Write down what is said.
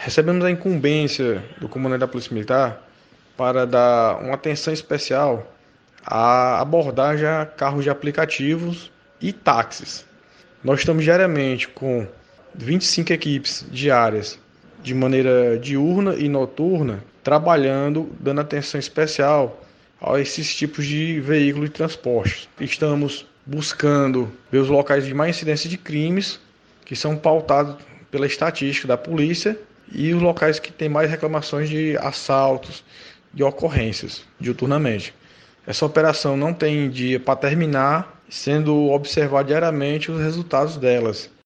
Recebemos a incumbência do comandante da Polícia Militar para dar uma atenção especial à abordagem a carros de aplicativos e táxis. Nós estamos diariamente com 25 equipes diárias, de maneira diurna e noturna, trabalhando, dando atenção especial a esses tipos de veículos de transporte. Estamos buscando ver os locais de mais incidência de crimes, que são pautados pela estatística da polícia, e os locais que têm mais reclamações de assaltos, de ocorrências, diuturnamente. Essa operação não tem dia para terminar, sendo observado diariamente os resultados delas.